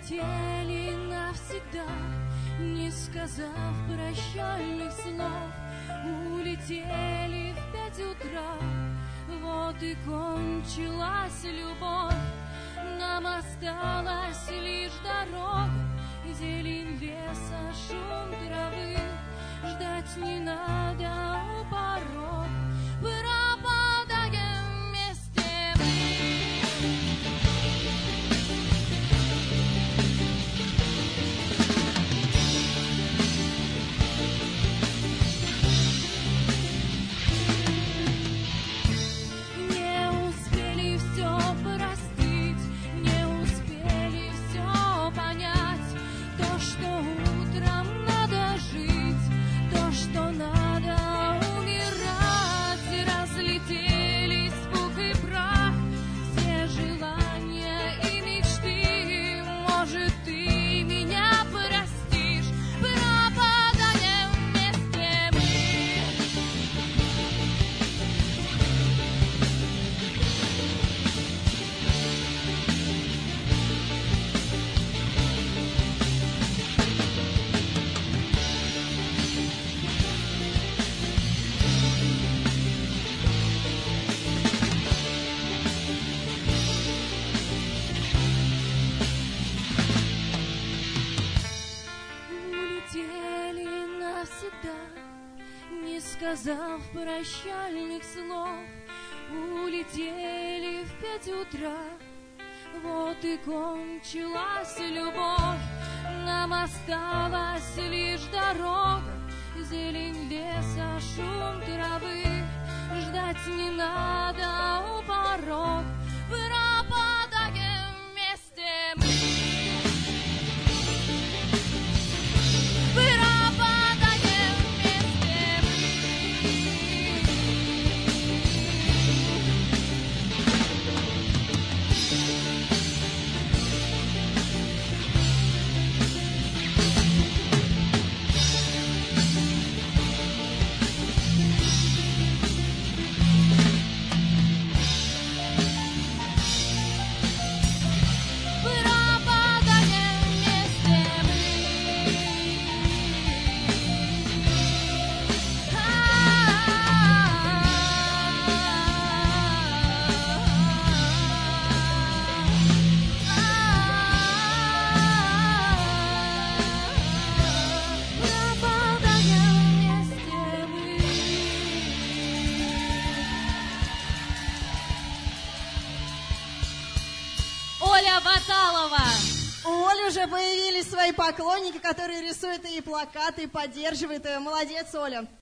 улетели навсегда, не сказав прощальных слов. Улетели в 5 утра, вот и кончилась любовь. Нам осталась лишь дорога, зелень леса, шум травы. Ждать не надо у порога, пропадаем вместе мы. Не успели все простить, не успели все понять. То, что утром надо жить, то, что надо умирать. Разлетелись в пух и прах все желания и мечты. Может, ты меня простишь, пропадаем вместе мы. Улетели навсегда, не сказав прощальных слов. Улетели в 5 утра, вот и кончилась любовь. Нам осталась лишь дорога, зелень леса, шум травы. Ждать не надо у порога, пропадаем вместе мы. Пропадаем вместе Оля Баталова. У Оли уже появились свои поклонники, которые рисуют ей плакаты, поддерживают ее. Молодец, Оля.